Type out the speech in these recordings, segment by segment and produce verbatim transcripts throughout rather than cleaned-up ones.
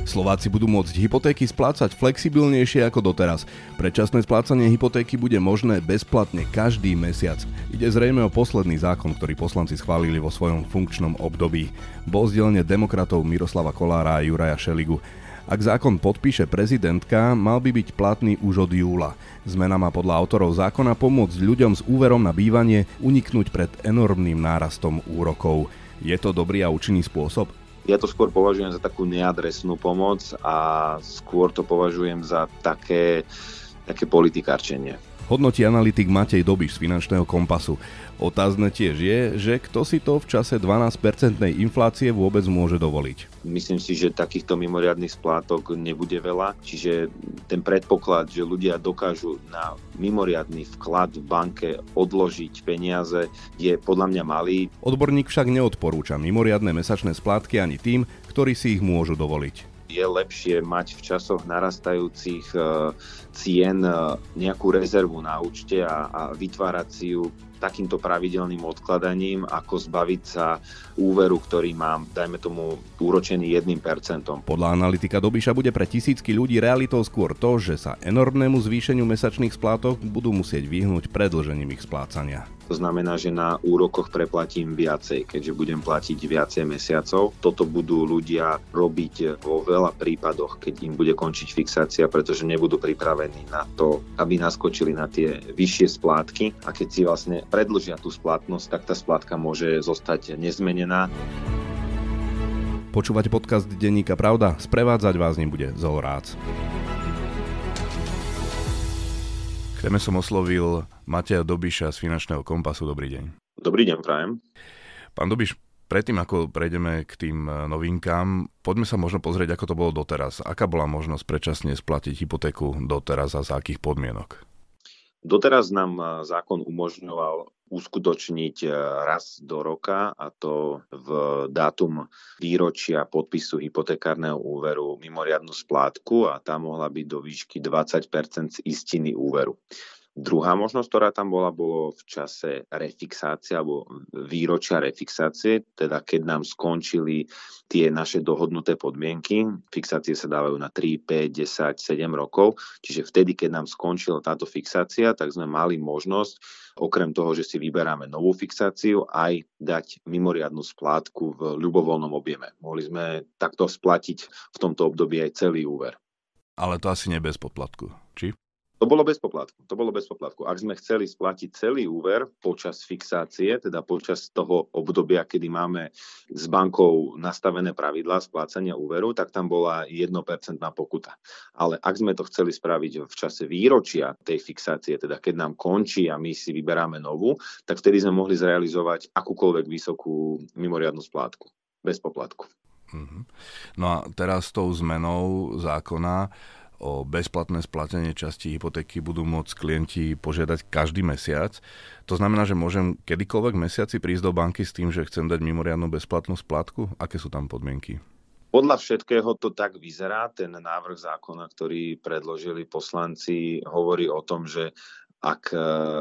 Slováci budú môcť hypotéky splácať flexibilnejšie ako doteraz. Predčasné splácanie hypotéky bude možné bezplatne každý mesiac. Ide zrejme o posledný zákon, ktorý poslanci schválili vo svojom funkčnom období. Bol z dielne demokratov Miroslava Kollára a Juraja Šeligu. Ak zákon podpíše prezidentka, mal by byť platný už od júla. Zmena má podľa autorov zákona pomôcť ľuďom s úverom na bývanie uniknúť pred enormným nárastom úrokov. Je to dobrý a účinný spôsob? Ja to skôr považujem za takú neadresnú pomoc a skôr to považujem za také, také politikárčenie. Hodnotí analytik Matej Dobiš z Finančného kompasu. Otázne tiež je, že kto si to v čase dvanásť percentnej inflácie vôbec môže dovoliť. Myslím si, že takýchto mimoriadnych splátok nebude veľa, čiže ten predpoklad, že ľudia dokážu na mimoriadny vklad v banke odložiť peniaze, je podľa mňa malý. Odborník však neodporúča mimoriadne mesačné splátky ani tým, ktorí si ich môžu dovoliť. Je lepšie mať v časoch narastajúcich cien nejakú rezervu na účte a, a vytvárať si ju takýmto pravidelným odkladaním, ako zbaviť sa úveru, ktorý mám, dajme tomu, úročený jedným percentom. Podľa analytika Dobiša bude pre tisícky ľudí realitou skôr to, že sa enormnému zvýšeniu mesačných splátok budú musieť vyhnúť predĺžením ich splácania. To znamená, že na úrokoch preplatím viacej, keďže budem platiť viacej mesiacov. Toto budú ľudia robiť vo veľa prípadoch, keď im bude končiť fixácia, pretože nebudú pripravení na to, aby naskočili na tie vyššie splátky. A keď si vlastne predĺžia tú splatnosť, tak tá splátka môže zostať nezmenená. Počúvate podcast denníka Pravda? Sprevádzať vás ním bude Zolo Rác. K téme som oslovil Mateja Dobiša z Finančného kompasu. Dobrý deň. Dobrý deň, prajem. Pán Dobiš, predtým ako prejdeme k tým novinkám, poďme sa možno pozrieť, ako to bolo doteraz. Aká bola možnosť predčasne splatiť hypotéku doteraz a za akých podmienok? Doteraz nám zákon umožňoval uskutočniť raz do roka, a to v dátum výročia podpisu hypotekárneho úveru, mimoriadnu splátku, a tá mohla byť do výšky dvadsať percent z istiny úveru. Druhá možnosť, ktorá tam bola, bolo v čase refixácie alebo výročia refixácie, teda keď nám skončili tie naše dohodnuté podmienky. Fixácie sa dávajú na tri, päť, desať, sedem rokov, čiže vtedy, keď nám skončila táto fixácia, tak sme mali možnosť, okrem toho, že si vyberáme novú fixáciu, aj dať mimoriadnu splátku v ľubovoľnom objeme. Mohli sme takto splatiť v tomto období aj celý úver. Ale to asi nie bez poplatku, či? To bolo bez poplatku. To bolo bez poplatku. Ak sme chceli splatiť celý úver počas fixácie, teda počas toho obdobia, kedy máme s bankou nastavené pravidlá splácania úveru, tak tam bola jedno percento pokuta. Ale ak sme to chceli spraviť v čase výročia tej fixácie, teda keď nám končí a my si vyberáme novú, tak vtedy sme mohli zrealizovať akúkoľvek vysokú mimoriadnu splátku. Bez poplatku. Mm-hmm. No a teraz s tou zmenou zákona o bezplatné splatenie časti hypotéky budú môcť klienti požiadať každý mesiac. To znamená, že môžem kedykoľvek mesiaci prísť do banky s tým, že chcem dať mimoriadnu bezplatnú splátku? Aké sú tam podmienky? Podľa všetkého to tak vyzerá. Ten návrh zákona, ktorý predložili poslanci, hovorí o tom, že ak,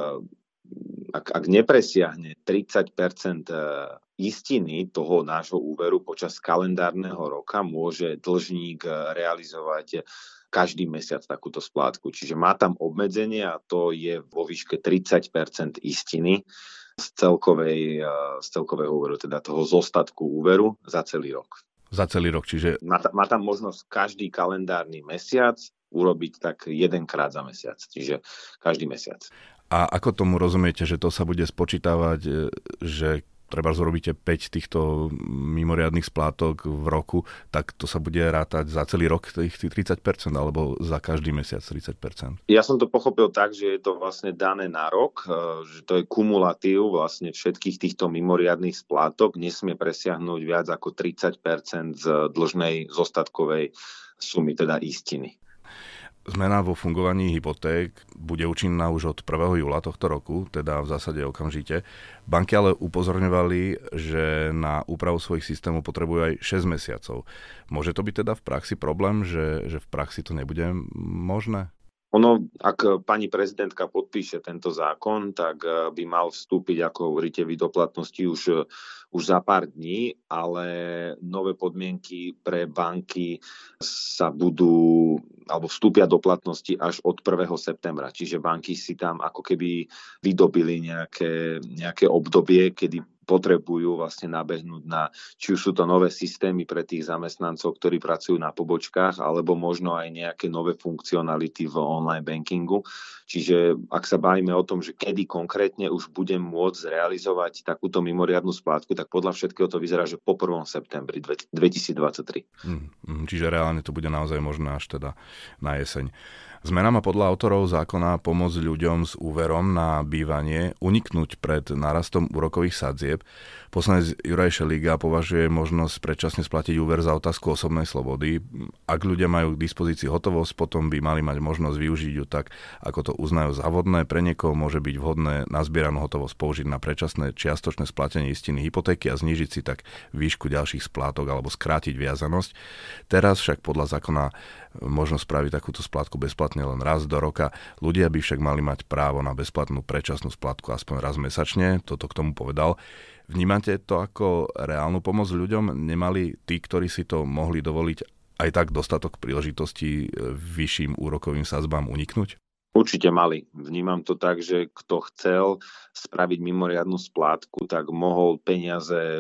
ak, ak nepresiahne tridsať percent istiny toho nášho úveru počas kalendárneho roka, môže dlžník realizovať každý mesiac takúto splátku. Čiže má tam obmedzenie, a to je vo výške tridsať percent istiny z, celkovej, z celkového úveru, teda toho zostatku úveru za celý rok. Za celý rok, čiže... Má, má tam možnosť každý kalendárny mesiac urobiť tak jedenkrát za mesiac, čiže každý mesiac. A ako tomu rozumiete, že to sa bude spočítavať, že treba zrobíte päť týchto mimoriadnych splátok v roku, tak to sa bude rátať za celý rok tých tridsať percent alebo za každý mesiac tridsať percent? Ja som to pochopil tak, že je to vlastne dané na rok, že to je kumulatív vlastne všetkých týchto mimoriadnych splátok, nesmie presiahnuť viac ako tridsať percent z dlžnej zostatkovej sumy, teda istiny. Zmena vo fungovaní hypoték bude účinná už od prvého júla tohto roku, teda v zásade okamžite. Banky ale upozorňovali, že na úpravu svojich systémov potrebujú aj šesť mesiacov. Môže to byť teda v praxi problém, že, že v praxi to nebude možné? Ono, ak pani prezidentka podpíše tento zákon, tak by mal vstúpiť, ako hovoríte vy, do platnosti už, už za pár dní, ale nové podmienky pre banky sa budú, alebo vstúpia do platnosti až od prvého septembra. Čiže banky si tam ako keby vydobili nejaké, nejaké obdobie, kedy potrebujú vlastne nabehnúť na, či už sú to nové systémy pre tých zamestnancov, ktorí pracujú na pobočkách, alebo možno aj nejaké nové funkcionality v online bankingu. Čiže ak sa bavíme o tom, že kedy konkrétne už budem môcť realizovať takúto mimoriadnu splátku, tak podľa všetkého to vyzerá, že po prvom septembri dvetisícdvadsaťtri. Hmm, čiže reálne to bude naozaj možné až teda na jeseň. Zmena má podľa autorov zákona pomôcť ľuďom s úverom na bývanie uniknúť pred nárastom úrokových sadzieb. Poslanec Juraj Šeliga považuje možnosť predčasne splatiť úver za otázku osobnej slobody. Ak ľudia majú k dispozícii hotovosť, potom by mali mať možnosť využiť ju tak, ako to uznajú za vhodné. Pre niekoho môže byť vhodné nazbieranú hotovosť použiť na predčasné čiastočné splatenie istiny hypotéky a znížiť si tak výšku ďalších splátok alebo skrátiť viazanosť. Teraz však podľa zákona možno spraviť takúto splátku bezplatne len raz do roka. Ľudia by však mali mať právo na bezplatnú predčasnú splátku aspoň raz mesačne. Toto k tomu povedal. Vnímate to ako reálnu pomoc ľuďom? Nemali tí, ktorí si to mohli dovoliť, aj tak dostatok príležitostí vyšším úrokovým sadzbám uniknúť? Určite mali. Vnímam to tak, že kto chcel spraviť mimoriadnu splátku, tak mohol peniaze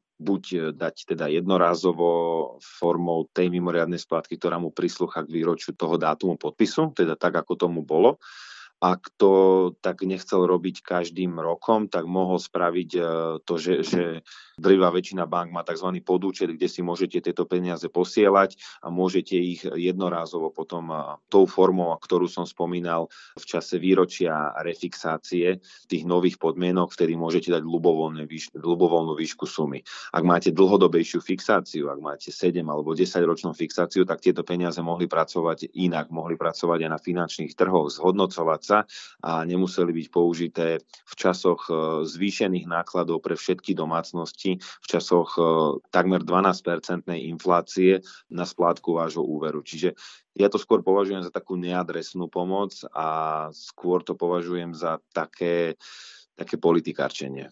buď dať teda jednorázovo formou tej mimoriadnej splátky, ktorá mu prislúcha k výročiu toho dátumu podpisu, teda tak, ako tomu bolo. A kto tak nechcel robiť každým rokom, tak mohol spraviť to, že, že drvivá väčšina bank má tzv. Podúčet, kde si môžete tieto peniaze posielať a môžete ich jednorázovo potom tou formou, ktorú som spomínal v čase výročia refixácie tých nových podmienok, vtedy môžete dať ľubovoľnú výšku, ľubovoľnú výšku sumy. Ak máte dlhodobejšiu fixáciu, ak máte sedem alebo desaťročnú fixáciu, tak tieto peniaze mohli pracovať inak, mohli pracovať aj na finančných trhoch, zhodnocovať sa a nemuseli byť použité v časoch zvýšených nákladov pre všetky domácnosti, v časoch takmer dvanásťpercentnej inflácie na splátku vášho úveru. Čiže ja to skôr považujem za takú neadresnú pomoc a skôr to považujem za také, také politikárčenie.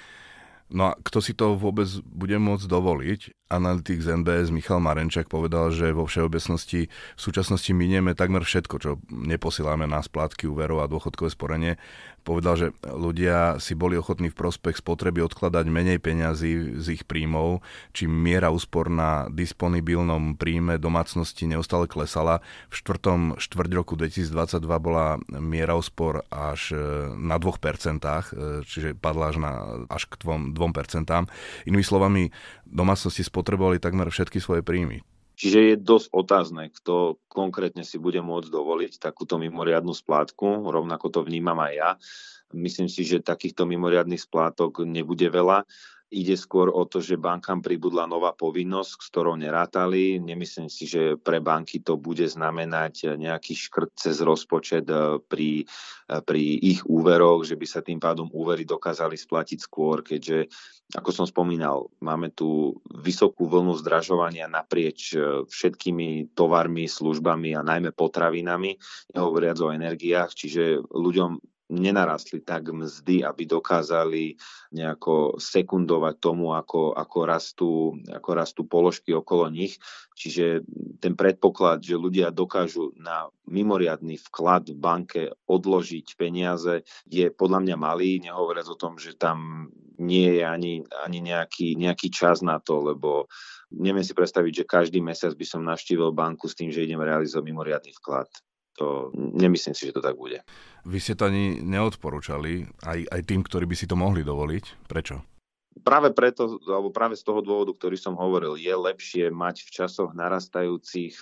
No a kto si to vôbec bude môcť dovoliť? Analytik z en bé es Michal Marenčák povedal, že vo všeobecnosti v súčasnosti minieme takmer všetko, čo neposielame na splátky úverov a dôchodkové sporenie. Povedal, že ľudia si boli ochotní v prospech spotreby odkladať menej peňazí z ich príjmov, čím miera úspor na disponibilnom príjme domácnosti neustále klesala. V štvrtom štvrť roku dvetisícdvadsaťdva bola miera úspor až na dvoch percentách, čiže padla až, na, až k dvom percentám. Inými slovami, domácnosti spotrebovali takmer všetky svoje príjmy. Čiže je dosť otázne, kto konkrétne si bude môcť dovoliť takúto mimoriadnu splátku, rovnako to vnímam aj ja. Myslím si, že takýchto mimoriadnych splátok nebude veľa. Ide skôr o to, že bankám pribudla nová povinnosť, s ktorou nerátali. Nemyslím si, že pre banky to bude znamenať nejaký škrt cez rozpočet pri, pri ich úveroch, že by sa tým pádom úvery dokázali splatiť skôr, keďže, ako som spomínal, máme tu vysokú vlnu zdražovania naprieč všetkými tovarmi, službami a najmä potravinami, nehovoriac o energiách, čiže ľuďom nenarastli tak mzdy, aby dokázali nejako sekundovať tomu, ako, ako, rastú, ako rastú položky okolo nich. Čiže ten predpoklad, že ľudia dokážu na mimoriadny vklad v banke odložiť peniaze, je podľa mňa malý, nehovoriac o tom, že tam nie je ani, ani nejaký, nejaký čas na to, lebo neviem si predstaviť, že každý mesiac by som navštívil banku s tým, že idem realizovať mimoriadny vklad. To nemyslím si, že to tak bude. Vy ste to ani neodporúčali, aj, aj tým, ktorí by si to mohli dovoliť. Prečo? Práve preto, alebo práve z toho dôvodu, ktorý som hovoril, je lepšie mať v časoch narastajúcich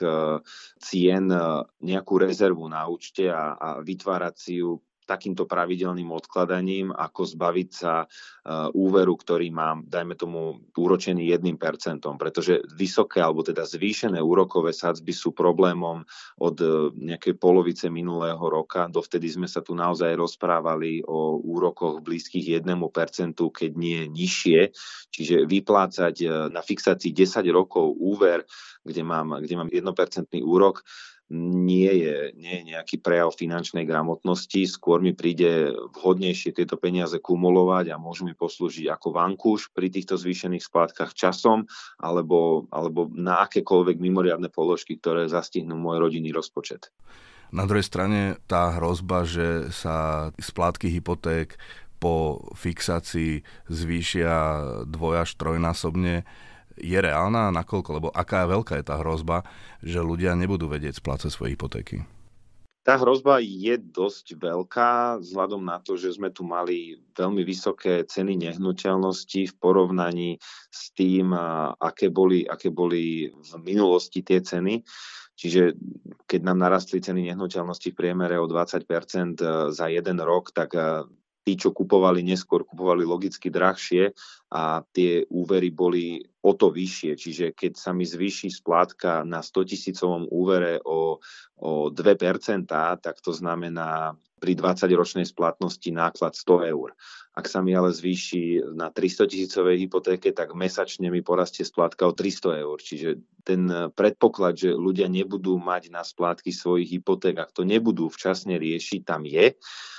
cien nejakú rezervu na účte a, a vytvárať si ju takýmto pravidelným odkladaním, ako zbaviť sa uh, úveru, ktorý mám, dajme tomu, úročený jedným percentom, pretože vysoké alebo teda zvýšené úrokové sadzby sú problémom od uh, nejakej polovice minulého roka. Dovtedy sme sa tu naozaj rozprávali o úrokoch blízkych jednému percentu, keď nie nižšie. Čiže vyplácať uh, na fixácii desať rokov úver, kde mám, kde mám jedno percentný úrok, nie je, nie je nejaký prejav finančnej gramotnosti, skôr mi príde vhodnejšie tieto peniaze kumulovať a môžu mi poslúžiť ako vankúš pri týchto zvýšených splátkach časom alebo, alebo na akékoľvek mimoriadne položky, ktoré zastihnú môj rodinný rozpočet. Na druhej strane tá hrozba, že sa splátky hypoték po fixácii zvýšia dvoj až trojnásobne, je reálna? Nakoľko? Lebo aká veľká je tá hrozba, že ľudia nebudú vedieť splácať svoje hypotéky? Tá hrozba je dosť veľká vzhľadom na to, že sme tu mali veľmi vysoké ceny nehnuteľností v porovnaní s tým, aké boli, aké boli v minulosti tie ceny. Čiže keď nám narastli ceny nehnuteľností v priemere o dvadsať percent za jeden rok, tak tí, čo kupovali neskôr, kupovali logicky drahšie a tie úvery boli o to vyššie. Čiže keď sa mi zvýši splátka na stotisícovom úvere o, o dve percentá, tak to znamená pri dvadsaťročnej splatnosti náklad sto eur. Ak sa mi ale zvýši na tristotisícovej hypotéke, tak mesačne mi porastie splátka o tristo eur. Čiže ten predpoklad, že ľudia nebudú mať na splátky svojich hypoték, ak to nebudú včasne riešiť, tam je.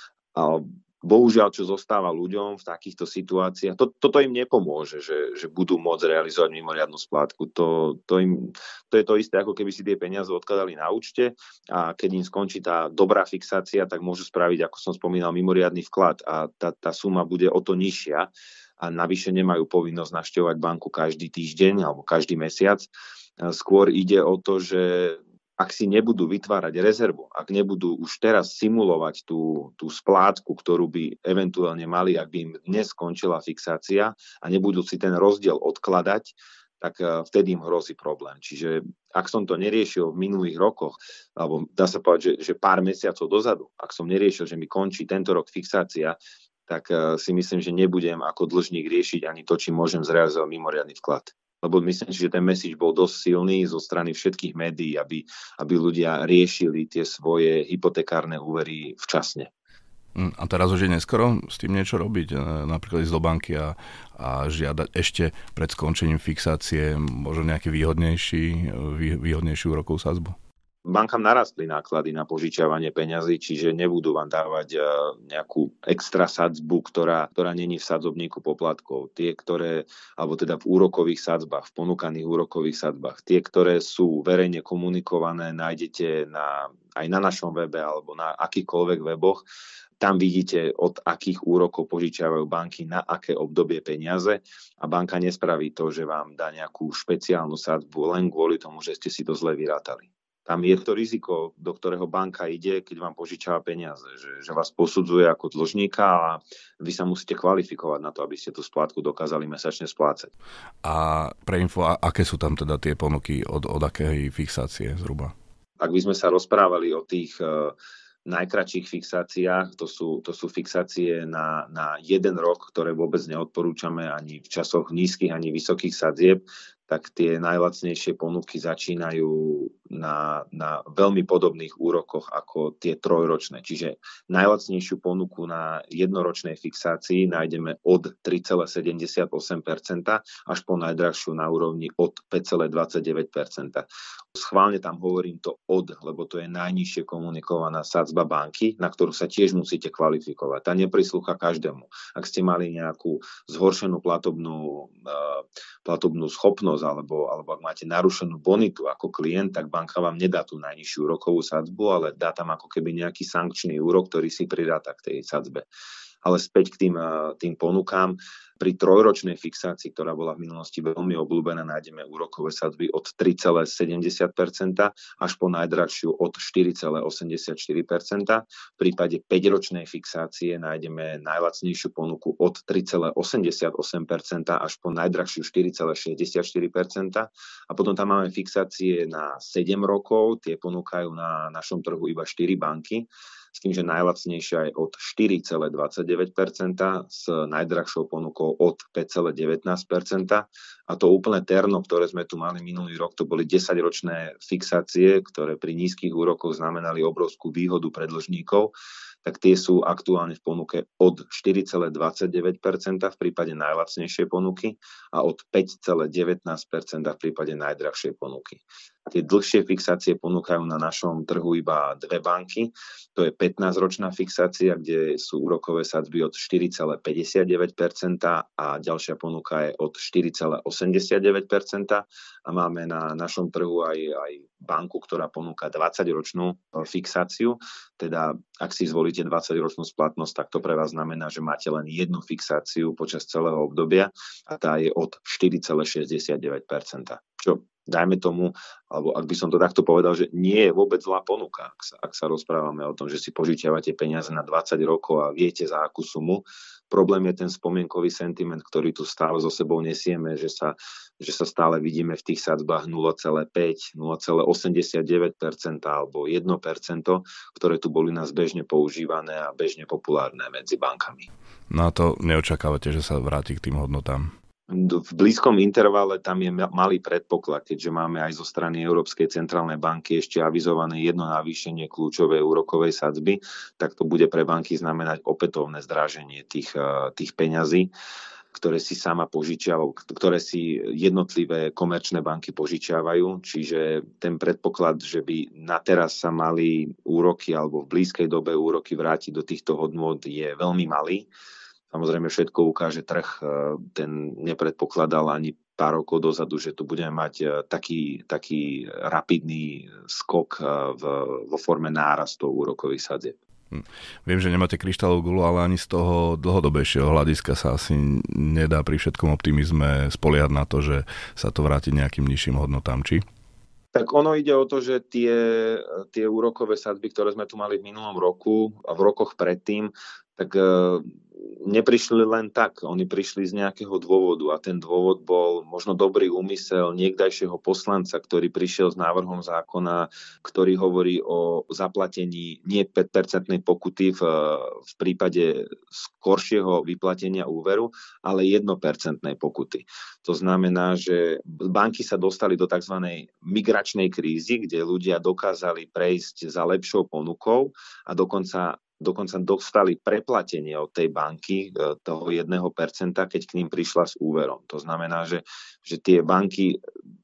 A bohužiaľ, čo zostáva ľuďom v takýchto situáciách, to, toto im nepomôže, že, že budú môcť realizovať mimoriadnu splátku. To, to, im, to je to isté, ako keby si tie peniaze odkladali na účte a keď im skončí tá dobrá fixácia, tak môžu spraviť, ako som spomínal, mimoriadny vklad a tá, tá suma bude o to nižšia a navyše nemajú povinnosť navštevovať banku každý týždeň alebo každý mesiac. Skôr ide o to, že ak si nebudú vytvárať rezervu, ak nebudú už teraz simulovať tú, tú splátku, ktorú by eventuálne mali, ak by im dnes skončila fixácia a nebudú si ten rozdiel odkladať, tak vtedy im hrozí problém. Čiže ak som to neriešil v minulých rokoch, alebo dá sa povedať, že, že pár mesiacov dozadu, ak som neriešil, že mi končí tento rok fixácia, tak si myslím, že nebudem ako dlžník riešiť ani to, či môžem zrealizovať mimoriadny vklad. Lebo myslím si, že ten message bol dosť silný zo strany všetkých médií, aby, aby ľudia riešili tie svoje hypotekárne úvery včasne. A teraz už je neskoro s tým niečo robiť, napríklad ísť do banky a, a žiadať ešte pred skončením fixácie možno nejaký výhodnejší, výhodnejšiu úrokovú sadzbu? Bankám narastli náklady na požičiavanie peňazí, čiže nebudú vám dávať nejakú extra sadzbu, ktorá, ktorá není v sadzobníku poplatkov. Tie, ktoré, alebo teda v úrokových sadzbách, v ponúkaných úrokových sadzbách. Tie, ktoré sú verejne komunikované, nájdete na, aj na našom webe alebo na akýchkoľvek weboch. Tam vidíte, od akých úrokov požičiavajú banky, na aké obdobie peniaze a banka nespraví to, že vám dá nejakú špeciálnu sadzbu len kvôli tomu, že ste si to zle vyrátali. Tam je to riziko, do ktorého banka ide, keď vám požičiava peniaze, že, že vás posudzuje ako dlžníka a vy sa musíte kvalifikovať na to, aby ste tú splátku dokázali mesačne splácať. A pre info, aké sú tam teda tie ponuky, od, od akej fixácie zhruba? Ak by sme sa rozprávali o tých uh, najkratších fixáciách, to sú, to sú fixácie na, na jeden rok, ktoré vôbec neodporúčame ani v časoch nízkych, ani vysokých sadzieb, tak tie najlacnejšie ponuky začínajú na, na veľmi podobných úrokoch ako tie trojročné. Čiže najlacnejšiu ponuku na jednoročnej fixácii nájdeme od tri celé sedemdesiatosem percenta až po najdrahšiu na úrovni od päť celé dvadsaťdeväť percenta. Schválne tam hovorím to od, lebo to je najnižšie komunikovaná sadzba banky, na ktorú sa tiež musíte kvalifikovať. Tá neprislúcha každému. Ak ste mali nejakú zhoršenú platobnú, uh, platobnú schopnosť alebo, alebo ak máte narušenú bonitu ako klient, tak banka vám nedá tú najnižšiu úrokovú sadzbu, ale dá tam ako keby nejaký sankčný úrok, ktorý si pridáta k tej sadzbe. Ale späť k tým, tým ponukám. Pri trojročnej fixácii, ktorá bola v minulosti veľmi obľúbená, nájdeme úrokové sadzby od tri celé sedemdesiat percenta až po najdrahšiu od štyri celé osemdesiatštyri percenta. V prípade päťročnej fixácie nájdeme najlacnejšiu ponuku od tri celé osemdesiatosem percenta až po najdrahšiu štyri celé šesťdesiatštyri percenta. A potom tam máme fixácie na sedem rokov, tie ponúkajú na našom trhu iba štyri banky. S tým, že najlacnejšia je od štyri celé dvadsaťdeväť percenta s najdrahšou ponukou od päť celé devätnásť percenta. A to úplné terno, ktoré sme tu mali minulý rok, to boli desaťročné fixácie, ktoré pri nízkych úrokoch znamenali obrovskú výhodu pre dlžníkov, tak tie sú aktuálne v ponuke od štyri celé dvadsaťdeväť percenta v prípade najlacnejšej ponuky a od päť celé devätnásť percenta v prípade najdrahšej ponuky. Tie dlhšie fixácie ponúkajú na našom trhu iba dve banky. To je pätnásťročná fixácia, kde sú úrokové sadzby od štyri celé päťdesiatdeväť percent a ďalšia ponuka je od štyri celé osemdesiatdeväť percent. A máme na našom trhu aj, aj banku, ktorá ponúka dvadsaťročnú fixáciu. Teda ak si zvolíte dvadsaťročnú splatnosť, tak to pre vás znamená, že máte len jednu fixáciu počas celého obdobia a tá je od štyri celé šesťdesiatdeväť percent. Čo dajme tomu, alebo ak by som to takto povedal, že nie je vôbec zlá ponuka, ak sa, ak sa rozprávame o tom, že si požičiavate peniaze na dvadsať rokov a viete za akú sumu. Problém je ten spomienkový sentiment, ktorý tu stále so sebou nesieme, že sa, že sa stále vidíme v tých sadzbách nula celé päť, nula celé osemdesiatdeväť percent alebo jedno percento, ktoré tu boli nás bežne používané a bežne populárne medzi bankami. No a to neočakávate, že sa vráti k tým hodnotám? V blízkom intervale tam je malý predpoklad, keďže máme aj zo strany Európskej centrálnej banky ešte avizované jedno navýšenie kľúčovej úrokovej sadzby, tak to bude pre banky znamenať opätovné zdráženie tých, tých peňazí, ktoré si sama požičiavajú, ktoré si jednotlivé komerčné banky požičiavajú. Čiže ten predpoklad, že by na teraz sa mali úroky alebo v blízkej dobe úroky vrátiť do týchto hodnôt, je veľmi malý. Samozrejme všetko ukáže trh, ten nepredpokladal ani pár rokov dozadu, že tu budeme mať taký, taký rapidný skok v, vo forme nárastov úrokových sadzieb. Viem, že nemáte kryštálovú guľu, ale ani z toho dlhodobejšieho hľadiska sa asi nedá pri všetkom optimizme spoliehať na to, že sa to vráti nejakým nižším hodnotám, či? Tak ono ide o to, že tie, tie úrokové sadzby, ktoré sme tu mali v minulom roku a v rokoch predtým, tak neprišli len tak, oni prišli z nejakého dôvodu a ten dôvod bol možno dobrý úmysel niekdajšieho poslanca, ktorý prišiel s návrhom zákona, ktorý hovorí o zaplatení nie päťpercentnej pokuty v, v prípade skoršieho vyplatenia úveru, ale jedno percento pokuty. To znamená, že banky sa dostali do tzv. Migračnej krízy, kde ľudia dokázali prejsť za lepšou ponukou a dokonca dokonca dostali preplatenie od tej banky toho jedného percenta, keď k ním prišla s úverom. To znamená, že, že tie banky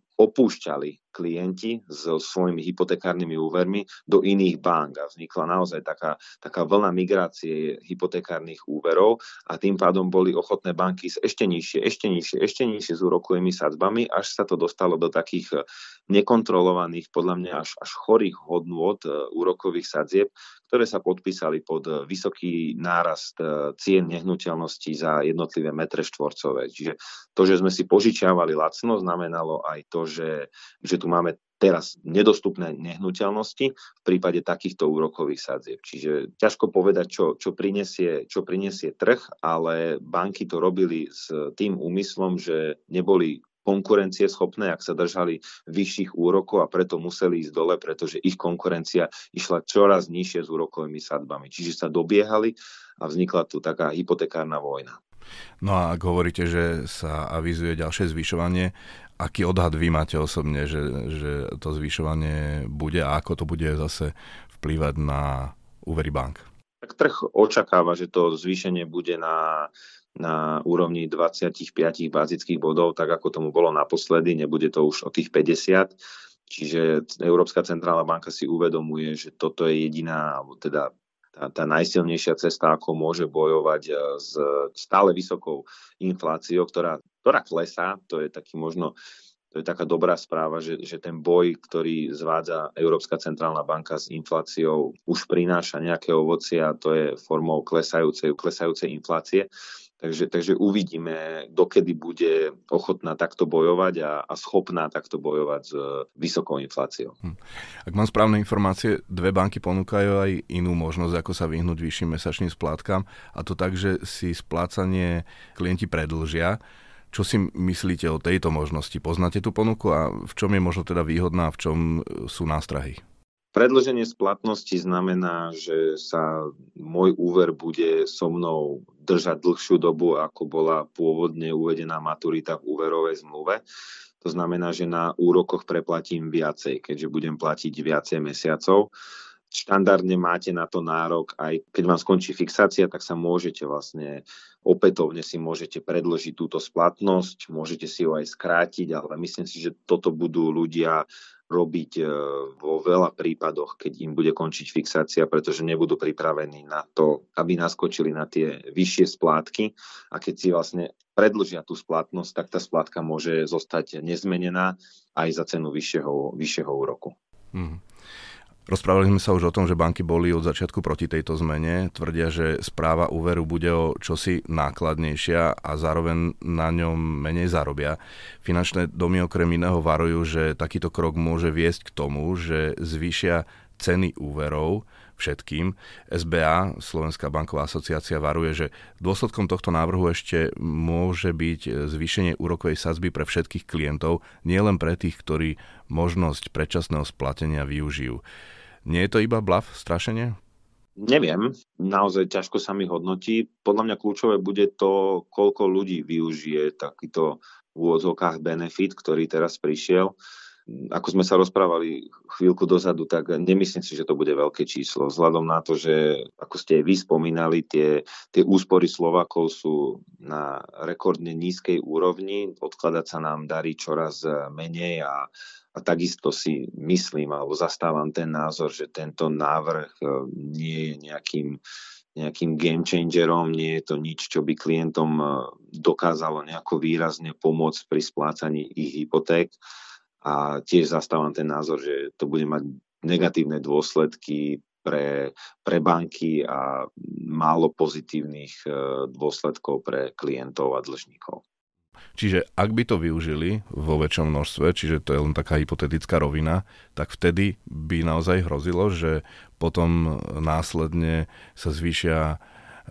opúšťali klienti so svojimi hypotekárnymi úvermi do iných bank a vznikla naozaj taká, taká vlna migrácie hypotekárnych úverov a tým pádom boli ochotné banky s ešte nižšie, ešte nižšie, ešte nižšie s úrokovými sadzbami, až sa to dostalo do takých nekontrolovaných, podľa mňa až, až chorých hodnôt úrokových sadzieb, ktoré sa podpísali pod vysoký nárast cien nehnuteľností za jednotlivé metre štvorcové. Čiže to, že sme si požičiavali lacno, znamenalo aj to, že, že tu máme teraz nedostupné nehnuteľnosti v prípade takýchto úrokových sadzieb. Čiže ťažko povedať, čo, čo, prinesie, čo prinesie trh, ale banky to robili s tým úmyslom, že neboli konkurencieschopné, ak sa držali vyšších úrokov a preto museli ísť dole, pretože ich konkurencia išla čoraz nižšie s úrokovými sadzbami. Čiže sa dobiehali a vznikla tu taká hypotekárna vojna. No a ak hovoríte, že sa avizuje ďalšie zvyšovanie, aký odhad vy máte osobne, že, že to zvyšovanie bude a ako to bude zase vplývať na úvery bank? Tak trh očakáva, že to zvýšenie bude na na úrovni dvadsaťpäť bázických bodov, tak ako tomu bolo naposledy, nebude to už o tých päťdesiat. Čiže Európska centrálna banka si uvedomuje, že toto je jediná, alebo teda tá, tá najsilnejšia cesta, ako môže bojovať s stále vysokou infláciou, ktorá, ktorá klesá. To je taký možno To je taká dobrá správa, že, že ten boj, ktorý zvádza Európska centrálna banka s infláciou, už prináša nejaké ovocie a to je formou klesajúcej, klesajúcej inflácie. Takže, takže uvidíme, dokedy bude ochotná takto bojovať a, a schopná takto bojovať s vysokou infláciou. Hm. Ak mám správne informácie, dve banky ponúkajú aj inú možnosť, ako sa vyhnúť vyšším mesačným splátkam, a to tak, že si splácanie klienti predĺžia. Čo si myslíte o tejto možnosti? Poznáte tú ponuku a v čom je možno teda výhodná a v čom sú nástrahy? Predĺženie splatnosti znamená, že sa môj úver bude so mnou držať dlhšiu dobu, ako bola pôvodne uvedená maturita v úverovej zmluve. To znamená, že na úrokoch preplatím viacej, keďže budem platiť viacej mesiacov. Štandardne máte na to nárok, aj keď vám skončí fixácia, tak sa môžete vlastne opätovne si môžete predĺžiť túto splatnosť, môžete si ho aj skrátiť, ale myslím si, že toto budú ľudia robiť vo veľa prípadoch, keď im bude končiť fixácia, pretože nebudú pripravení na to, aby naskočili na tie vyššie splátky a keď si vlastne predĺžia tú splatnosť, tak tá splátka môže zostať nezmenená aj za cenu vyššieho, vyššieho úroku. Hmm. Rozprávali sme sa už o tom, že banky boli od začiatku proti tejto zmene. Tvrdia, že správa úveru bude o čosi nákladnejšia a zároveň na ňom menej zarobia. Finančné domy okrem iného varujú, že takýto krok môže viesť k tomu, že zvýšia ceny úverov všetkým. es bé á, Slovenská banková asociácia, varuje, že dôsledkom tohto návrhu ešte môže byť zvýšenie úrokovej sadzby pre všetkých klientov, nielen pre tých, ktorí možnosť predčasného splatenia využijú. Nie je to iba blaf, strašenie? Neviem, naozaj ťažko sa mi hodnotí. Podľa mňa kľúčové bude to, koľko ľudí využije takýto v úvodzovkách benefit, ktorý teraz prišiel. Ako sme sa rozprávali chvíľku dozadu, tak nemyslím si, že to bude veľké číslo. Vzhľadom na to, že ako ste aj vy spomínali, tie, tie úspory Slovákov sú na rekordne nízkej úrovni. Odkladať sa nám darí čoraz menej a A takisto si myslím, alebo zastávam ten názor, že tento návrh nie je nejakým, nejakým game changerom, nie je to nič, čo by klientom dokázalo nejako výrazne pomôcť pri splácaní ich hypoték. A tiež zastávam ten názor, že to bude mať negatívne dôsledky pre, pre banky a málo pozitívnych dôsledkov pre klientov a dlžníkov. Čiže ak by to využili vo väčšom množstve, čiže to je len taká hypotetická rovina, tak vtedy by naozaj hrozilo, že potom následne sa zvýšia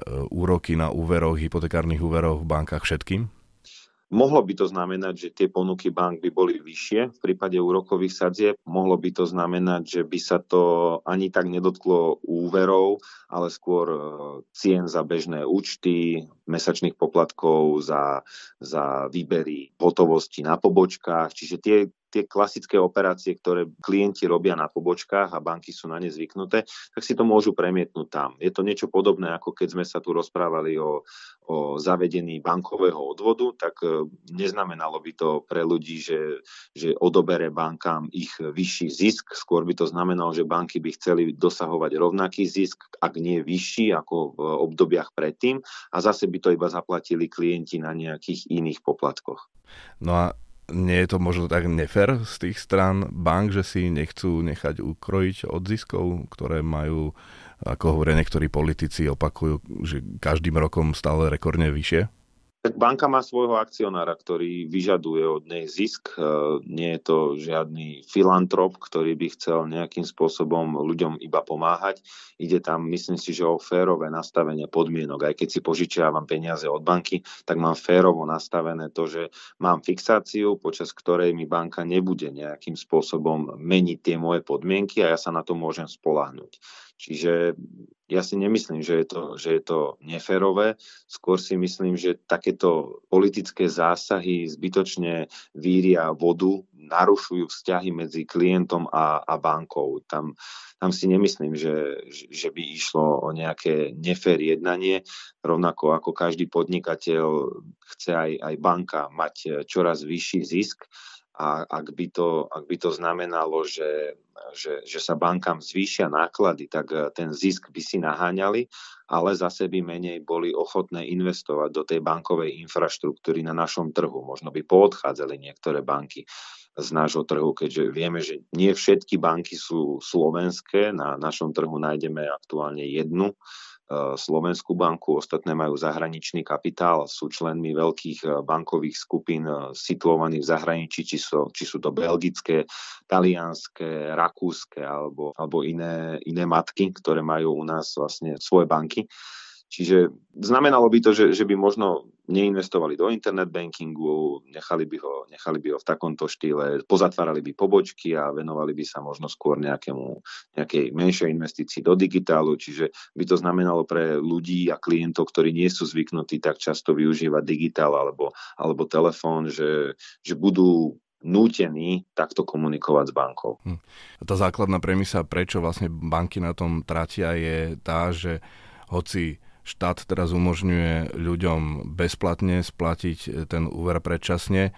úroky na úveroch, hypotekárnych úveroch v bankách všetkým? Mohlo by to znamenať, že tie ponuky bank by boli vyššie v prípade úrokových sadzieb. Mohlo by to znamenať, že by sa to ani tak nedotklo úverov, ale skôr cien za bežné účty, mesačných poplatkov za, za výbery hotovosti na pobočkách. Čiže tie tie klasické operácie, ktoré klienti robia na pobočkách a banky sú na ne zvyknuté, tak si to môžu premietnúť tam. Je to niečo podobné, ako keď sme sa tu rozprávali o, o zavedení bankového odvodu, tak neznamenalo by to pre ľudí, že, že odobere bankám ich vyšší zisk. Skôr by to znamenalo, že banky by chceli dosahovať rovnaký zisk, ak nie vyšší ako v obdobiach predtým, a zase by to iba zaplatili klienti na nejakých iných poplatkoch. No a nie je to možno tak nefér z tých strán bank, že si nechcú nechať ukrojiť od ziskov, ktoré majú, ako hovoria niektorí politici, opakujú, že každým rokom stále rekordne vyššie? Tak banka má svojho akcionára, ktorý vyžaduje od nej zisk. Nie je to žiadny filantrop, ktorý by chcel nejakým spôsobom ľuďom iba pomáhať. Ide tam, myslím si, že o férové nastavenie podmienok. Aj keď si požičiavam peniaze od banky, tak mám férovo nastavené to, že mám fixáciu, počas ktorej mi banka nebude nejakým spôsobom meniť tie moje podmienky a ja sa na to môžem spoľahnúť. Čiže ja si nemyslím, že je to, že je to neférové. Skôr si myslím, že takéto politické zásahy zbytočne víria vodu, narušujú vzťahy medzi klientom a, a bankou. Tam, tam si nemyslím, že, že by išlo o nejaké nefér jednanie. Rovnako ako každý podnikateľ chce aj, aj banka mať čoraz vyšší zisk. A ak by to, ak by to znamenalo, že, že, že sa bankám zvýšia náklady, tak ten zisk by si naháňali, ale zase by menej boli ochotné investovať do tej bankovej infraštruktúry na našom trhu. Možno by poodchádzali niektoré banky z nášho trhu, keďže vieme, že nie všetky banky sú slovenské. Na našom trhu nájdeme aktuálne jednu Slovenskú banku, ostatné majú zahraničný kapitál, sú členmi veľkých bankových skupín situovaných v zahraničí, či sú, či sú to belgické, talianské, rakúske alebo, alebo iné, iné matky, ktoré majú u nás vlastne svoje banky. Čiže znamenalo by to, že, že by možno neinvestovali do internet bankingu, nechali by ho, nechali by ho v takomto štýle, pozatvárali by pobočky a venovali by sa možno skôr nejakému, nejakej menšej investícii do digitálu, čiže by to znamenalo pre ľudí a klientov, ktorí nie sú zvyknutí tak často využívať digitál alebo, alebo telefón, že, že budú nútení takto komunikovať s bankou. Hm. Tá základná premisa, prečo vlastne banky na tom tratia, je tá, že hoci štát teraz umožňuje ľuďom bezplatne splatiť ten úver predčasne,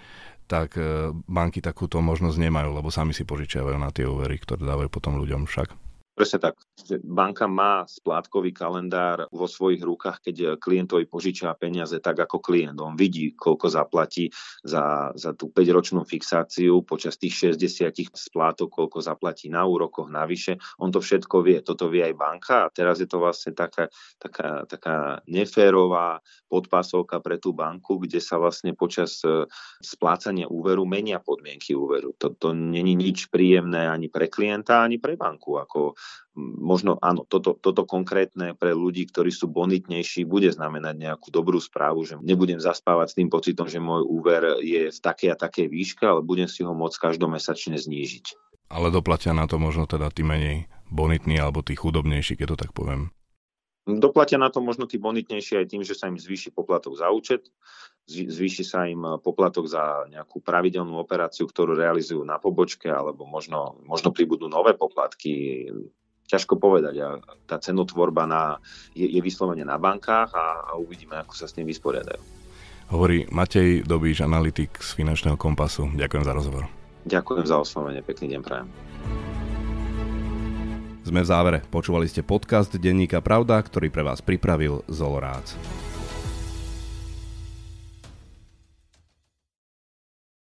tak banky takúto možnosť nemajú, lebo sami si požičiavajú na tie úvery, ktoré dávajú potom ľuďom však. Presne tak. Banka má splátkový kalendár vo svojich rukách, keď klientovi požičia peniaze tak ako klient. On vidí, koľko zaplatí za, za tú päťročnú fixáciu počas tých šesťdesiat splátok, koľko zaplatí na úrokoch navyše. On to všetko vie. Toto vie aj banka a teraz je to vlastne taká, taká, taká neférová podpásovka pre tú banku, kde sa vlastne počas splácania úveru menia podmienky úveru. Toto není nič príjemné ani pre klienta, ani pre banku. Ako možno áno, toto, toto konkrétne pre ľudí, ktorí sú bonitnejší, bude znamenať nejakú dobrú správu, že nebudem zaspávať s tým pocitom, že môj úver je v takej a takej výške, ale budem si ho môcť každomesačne znížiť. Ale doplatia na to možno teda tí menej bonitní alebo tí chudobnejší, keď to tak poviem. Doplatia na to možno tí bonitnejší aj tým, že sa im zvýši poplatok za účet, zvýši sa im poplatok za nejakú pravidelnú operáciu, ktorú realizujú na pobočke, alebo možno, možno pribudnú nové poplatky. Ťažko povedať. A tá cenotvorba na, je, je vyslovene na bankách a, a uvidíme, ako sa s tým vysporiadajú. Hovorí Matej Dobíš, analytik z Finančného kompasu. Ďakujem za rozhovor. Ďakujem za oslovenie. Pekný deň prajem. Sme v závere. Počúvali ste podcast denníka Pravda, ktorý pre vás pripravil Zolo Rác.